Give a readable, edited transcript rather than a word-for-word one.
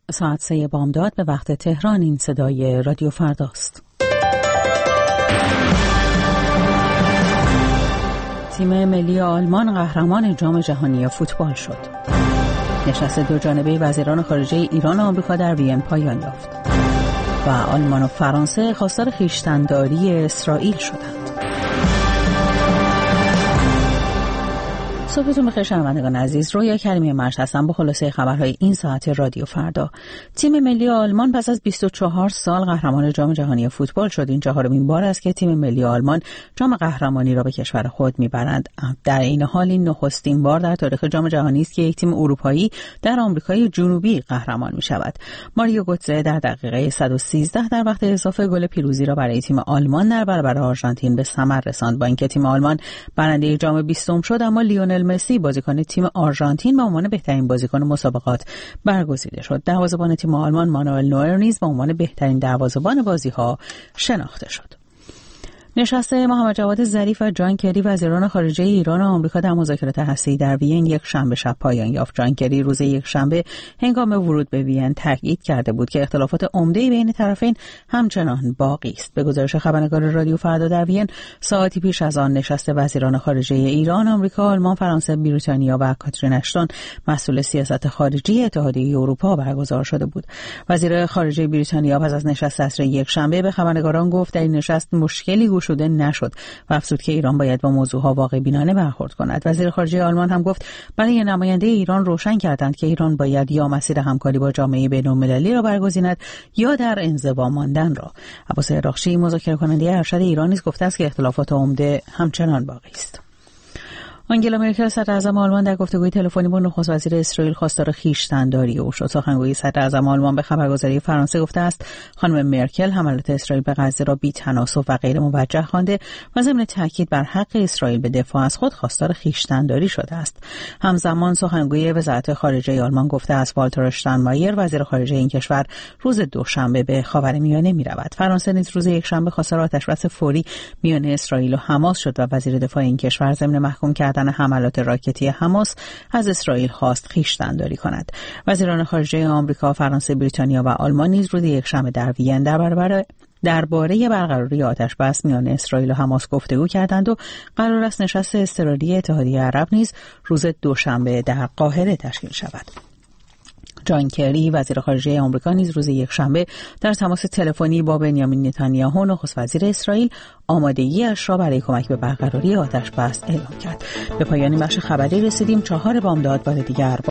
ساعت 3 بامداد به وقت تهران. این صدای رادیو فرداست. تیم ملی آلمان قهرمان جام جهانی فوتبال شد. نشست دوجانبه وزیران خارجه ایران و آمریکا در وین پایان یافت. و آلمان و فرانسه خواستار خویشتن‌داری اسرائیل شدند. صبحتون بخیر شنوندگان عزیز. رویا کریمی مرش هستم با خلاصه خبرهای این ساعت رادیو فردا. تیم ملی آلمان پس از 24 سال قهرمان جام جهانی فوتبال شد. این چهارمین بار است که تیم ملی آلمان جام قهرمانی را به کشور خود میبرند. در این حال این نخستین بار در تاریخ جام جهانی است که یک تیم اروپایی در آمریکای جنوبی قهرمان میشود. ماریو گوتزه در دقیقه 113 در وقت اضافه گل پیروزی را برای تیم آلمان در برابر آرژانتین به ثمر رساند. با اینکه تیم آلمان برنده جام 20 شد، اما لیونل مسی بازیکن تیم آرژانتین به عنوان بهترین بازیکن مسابقات برگزیده شد. دروازه‌بان تیم آلمان مانوئل نویر نیز به عنوان بهترین دروازه‌بان بازی‌ها شناخته شد. نشست محمد جواد ظریف و جان کری وزیران خارجه ایران و آمریکا در مذاکرات هسته‌ای در وین یک شنبه شب پایان یافت. جان کری روز یک شنبه هنگام ورود به وین تاکید کرده بود که اختلافات عمده بین طرفین همچنان باقی است. به گزارش خبرنگار رادیو فردا در وین، ساعتی پیش از آن نشست وزیران خارجه ایران، آمریکا، آلمان، فرانسه، بریتانیا و کاترین اشتون مسئول سیاست خارجی اتحادیه اروپا برگزار شده بود. وزیر خارجه بریتانیا پس از نشست عصر یک شنبه به خبرنگاران گفت در این نشست مشکلی شده نشد و افزود که ایران باید با موضوعها واقع بینانه برخورد کند. وزیر خارجه آلمان هم گفت برای نماینده ایران روشن کردند که ایران باید یا مسیر همکاری با جامعه بین‌المللی را برگزیند یا در انزوا ماندن را. عباس عراقچی مذاکره کننده ارشد ایران نیز گفته است که اختلافات عمده همچنان باقی است. آنگلا مرکل صدراعظم آلمان در گفتگوی تلفنی با نخست وزیر اسرائیل خواستار خویشتن‌داری او شد. سخنگوی صدراعظم آلمان به خبرگزاری فرانسه گفته است خانم مرکل حملات اسرائیل به غزه را بی‌تناسب و غیر موجه خوانده و ضمن تاکید بر حق اسرائیل به دفاع از خود خواستار خویشتن‌داری شده است. همزمان سخنگوی وزارت خارجه آلمان گفته است والتر اشتاینمایر وزیر خارجه این کشور روز دوشنبه به خاورمیانه می‌رود. فرانسه نیز روز یکشنبه خواستار آتش‌بس فوری میان اسرائیل و حماس شد و وزیر دفاع این کشور ضمن محکوم کردن حملات راکتی حماس از اسرائیل خواست خویشتن‌داری کند. وزیران خارجه آمریکا، فرانسه، بریتانیا و آلمان نیز روز یکشنبه در وین درباره برقراری آتش‌بس میان اسرائیل و حماس گفتگو کردند و قرار است نشست اضطراری اتحادیه عرب نیز روز دوشنبه در قاهره تشکیل شود. جان کری وزیر خارجه آمریکا نیز روز یکشنبه در تماس تلفنی با بنیامین نتانیاهو نخست وزیر اسرائیل آمادگی‌اش را برای کمک به برقراری آتش‌بس اعلام کرد. به پایان بخش خبری رسیدیم. 4 بامداد بار دیگر